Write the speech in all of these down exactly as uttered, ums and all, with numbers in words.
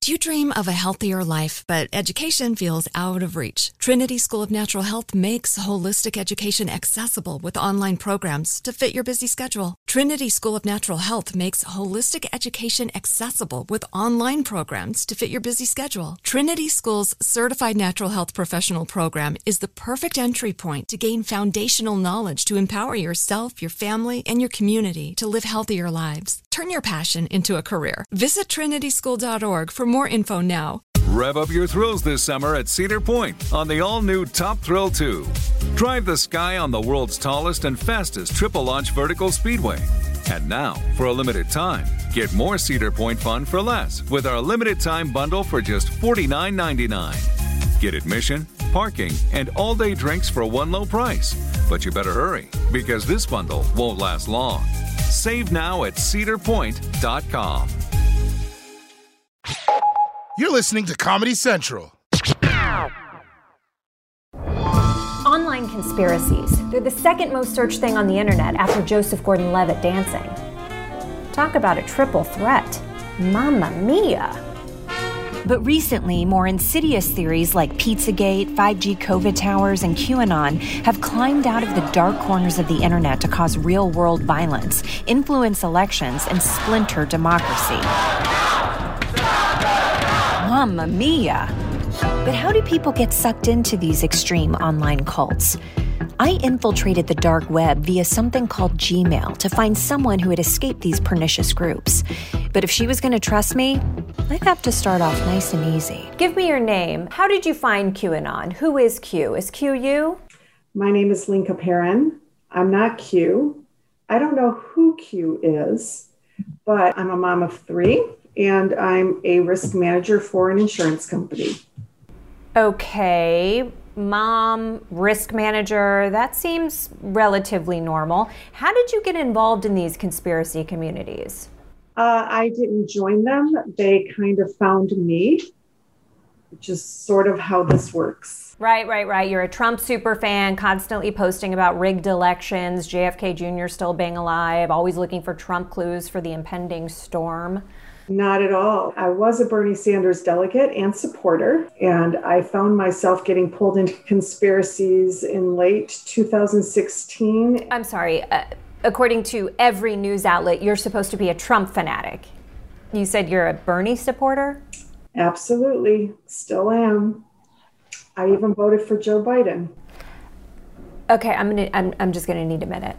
Do you dream of a healthier life, but education feels out of reach? Trinity School of Natural Health makes holistic education accessible with online programs to fit your busy schedule. Trinity School of Natural Health makes holistic education accessible with online programs to fit your busy schedule. Trinity School's Certified Natural Health Professional Program is the perfect entry point to gain foundational knowledge to empower yourself, your family, and your community to live healthier lives. Turn your passion into a career. Visit trinity school dot org for more info now. Rev up your thrills this summer at Cedar Point on the all-new Top Thrill two. Drive the sky on the world's tallest and fastest triple-launch vertical speedway. And now, for a limited time, get more Cedar Point fun for less with our limited-time bundle for just forty-nine ninety-nine. Get admission, parking, and all-day drinks for one low price. But you better hurry, because this bundle won't last long. Save now at cedar point dot com. You're listening to Comedy Central. Online conspiracies. They're the second most searched thing on the internet after Joseph Gordon-Levitt dancing. Talk about a triple threat. Mamma mia. But recently, more insidious theories like Pizzagate, five G COVID towers, and QAnon have climbed out of the dark corners of the internet to cause real-world violence, influence elections, and splinter democracy. Mamma mia! But how do people get sucked into these extreme online cults? I infiltrated the dark web via something called Gmail to find someone who had escaped these pernicious groups. But if she was going to trust me, I'd have to start off nice and easy. Give me your name. How did you find QAnon? Who is Q? Is Q you? My name is Linka Perrin. I'm not Q. I don't know who Q is, but I'm a mom of three, and I'm a risk manager for an insurance company. Okay. Mom, risk manager, that seems relatively normal. How did you get involved in these conspiracy communities? Uh, I didn't join them. They kind of found me, which is sort of how this works. Right, right, right. You're a Trump super fan, constantly posting about rigged elections, J F K Junior still being alive, always looking for Trump clues for the impending storm. Not at all. I was a Bernie Sanders delegate and supporter, and I found myself getting pulled into conspiracies in late two thousand sixteen. I'm sorry. Uh, according to every news outlet, you're supposed to be a Trump fanatic. You said you're a Bernie supporter? Absolutely. Still am. I even voted for Joe Biden. Okay, I'm gonna. I'm, I'm just gonna need a minute.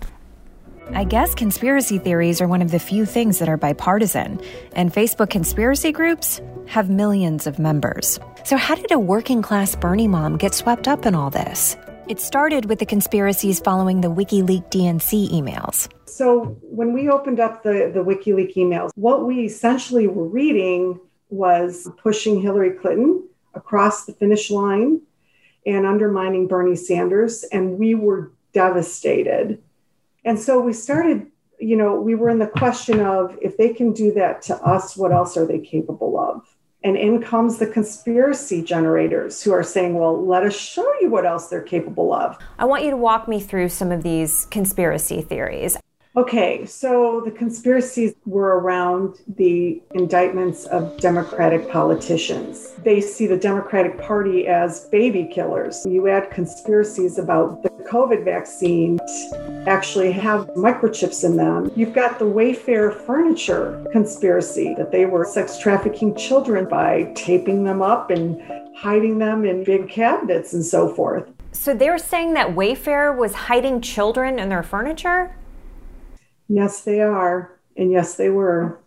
I guess conspiracy theories are one of the few things that are bipartisan, and Facebook conspiracy groups have millions of members. So how did a working-class Bernie mom get swept up in all this? It started with the conspiracies following the WikiLeaks D N C emails. So when we opened up the, the WikiLeaks emails, what we essentially were reading was pushing Hillary Clinton across the finish line and undermining Bernie Sanders, and we were devastated. And so we started, you know, we were in the question of, if they can do that to us, what else are they capable of? And in comes the conspiracy generators who are saying, well, let us show you what else they're capable of. I want you to walk me through some of these conspiracy theories. Okay, so the conspiracies were around the indictments of Democratic politicians. They see the Democratic Party as baby killers. You add conspiracies about the COVID vaccine actually have microchips in them. You've got the Wayfair furniture conspiracy that they were sex trafficking children by taping them up and hiding them in big cabinets and so forth. So they were saying that Wayfair was hiding children in their furniture? Yes, they are. And yes, they were.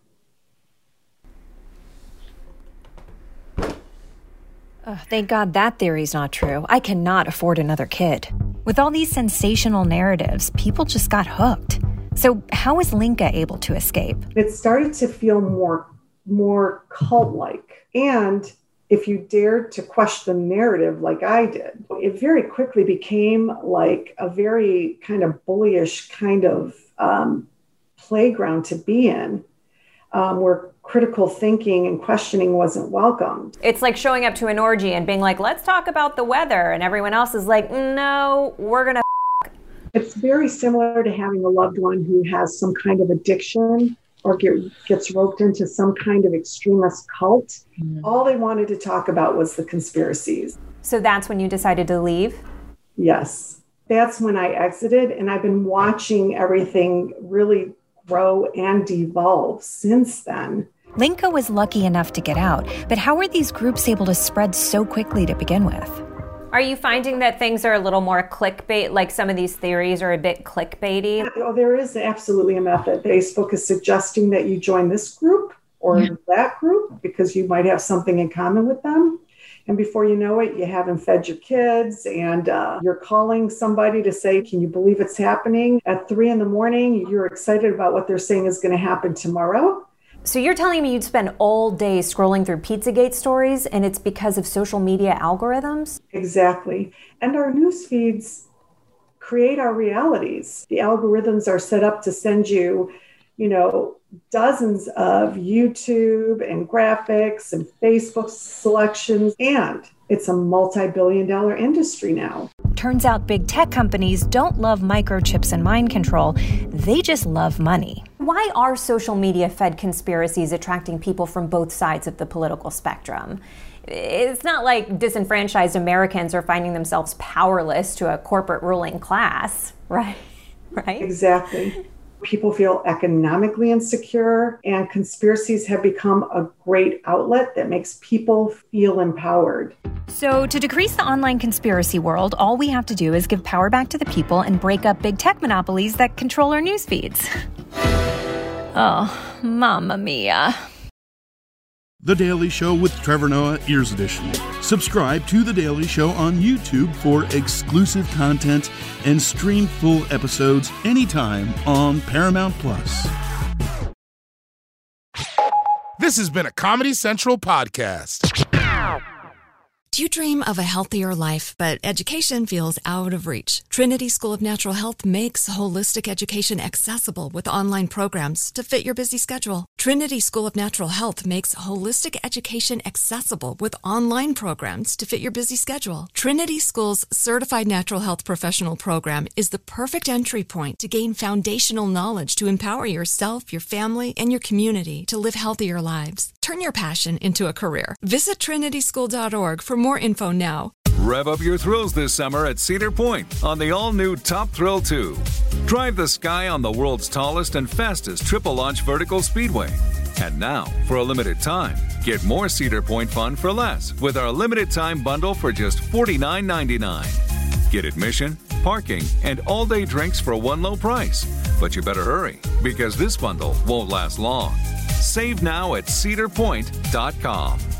Oh, thank God that theory's not true. I cannot afford another kid. With all these sensational narratives, people just got hooked. So how was Linka able to escape? It started to feel more, more cult-like. And if you dared to question the narrative like I did, it very quickly became like a very kind of bullyish kind of um, playground to be in, um, where critical thinking and questioning wasn't welcomed. It's like showing up to an orgy and being like, let's talk about the weather. And everyone else is like, no, we're going to f-. It's very similar to having a loved one who has some kind of addiction or get, gets roped into some kind of extremist cult. Mm. All they wanted to talk about was the conspiracies. So that's when you decided to leave? Yes. That's when I exited, and I've been watching everything really grow and devolve since then. Linka was lucky enough to get out, but how were these groups able to spread so quickly to begin with? Are you finding that things are a little more clickbait, like some of these theories are a bit clickbaity? Oh, there is absolutely a method. Facebook is suggesting that you join this group or yeah. that group because you might have something in common with them. And before you know it, you haven't fed your kids and uh, you're calling somebody to say, can you believe it's happening? At three in the morning, you're excited about what they're saying is going to happen tomorrow. So you're telling me you'd spend all day scrolling through Pizzagate stories and it's because of social media algorithms? Exactly. And our news feeds create our realities. The algorithms are set up to send you, you know, dozens of YouTube and graphics and Facebook selections, and it's a multi-billion dollar industry now. Turns out big tech companies don't love microchips and mind control. They just love money. Why are social media-fed conspiracies attracting people from both sides of the political spectrum? It's not like disenfranchised Americans are finding themselves powerless to a corporate ruling class, right? Right? Exactly. People feel economically insecure, and conspiracies have become a great outlet that makes people feel empowered. So to decrease the online conspiracy world, all we have to do is give power back to the people and break up big tech monopolies that control our news feeds. Oh, mamma mia. The Daily Show with Trevor Noah, Ears Edition. Subscribe to The Daily Show on YouTube for exclusive content and stream full episodes anytime on Paramount Plus. This has been a Comedy Central podcast. Do you dream of a healthier life, but education feels out of reach? Trinity School of Natural Health makes holistic education accessible with online programs to fit your busy schedule. Trinity School of Natural Health makes holistic education accessible with online programs to fit your busy schedule. Trinity School's Certified Natural Health Professional Program is the perfect entry point to gain foundational knowledge to empower yourself, your family, and your community to live healthier lives. Turn your passion into a career. Visit trinity school dot org for more info now. Rev up your thrills this summer at Cedar Point on the all-new Top Thrill two. Drive the sky on the world's tallest and fastest triple-launch vertical speedway. And now, for a limited time, get more Cedar Point fun for less with our limited-time bundle for just forty-nine ninety-nine. Get admission, parking, and all-day drinks for one low price. But you better hurry, because this bundle won't last long. Save now at cedar point dot com.